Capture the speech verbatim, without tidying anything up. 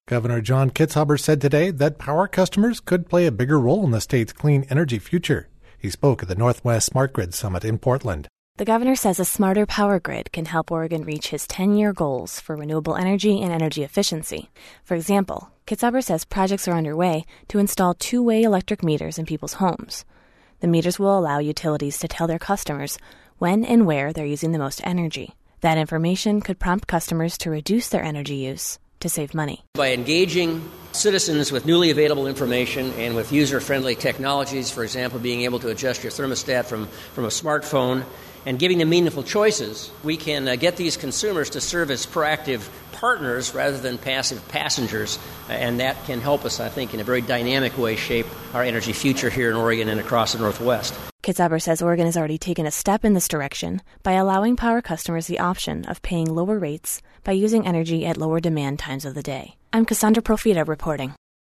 Governor John Kitzhaber said today that power customers could play a bigger role in the state's clean energy future. He spoke at the Northwest Smart Grid Summit in Portland. The governor says a smarter power grid can help Oregon reach his ten-year goals for renewable energy and energy efficiency. For example, Kitzhaber says projects are underway to install two-way electric meters in people's homes. The meters will allow utilities to tell their customers when and where they're using the most energy. That information could prompt customers to reduce their energy use to save money. By engaging citizens with newly available information and with user-friendly technologies, for example, being able to adjust your thermostat from, from a smartphone, and giving them meaningful choices, we can uh, get these consumers to serve as proactive partners rather than passive passengers, and that can help us, I think, in a very dynamic way shape our energy future here in Oregon and across the Northwest. Kitzhaber says Oregon has already taken a step in this direction by allowing power customers the option of paying lower rates by using energy at lower demand times of the day. I'm Cassandra Profita reporting.